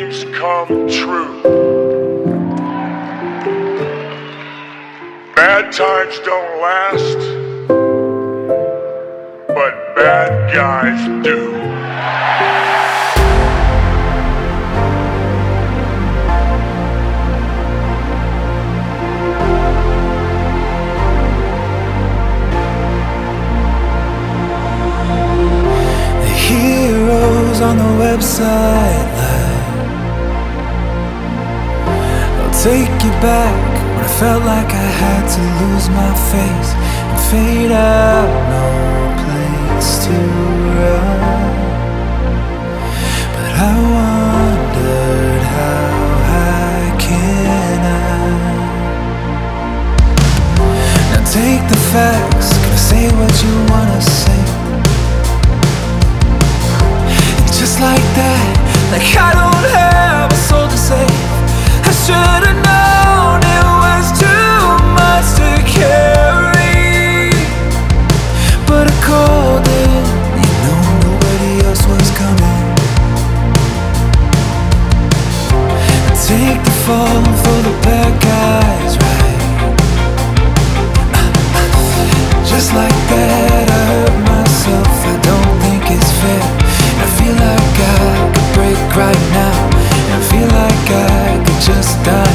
dreams come true. Bad times don't last, but bad guys do. Heroes on the website line, I'll take you back when I felt like I had to lose my face and fade out, no place to run. But I wondered, how high can I? Now take the facts, gonna say what you wanna say. Just like that, like I don't have a soul to save. I should've known it was too much to carry, but I called it, you know nobody else was coming. I take the fall for the bad guys, right? Just like that, I hurt myself, I don't think it's fair. I feel like I could break right now, I feel like I could just die.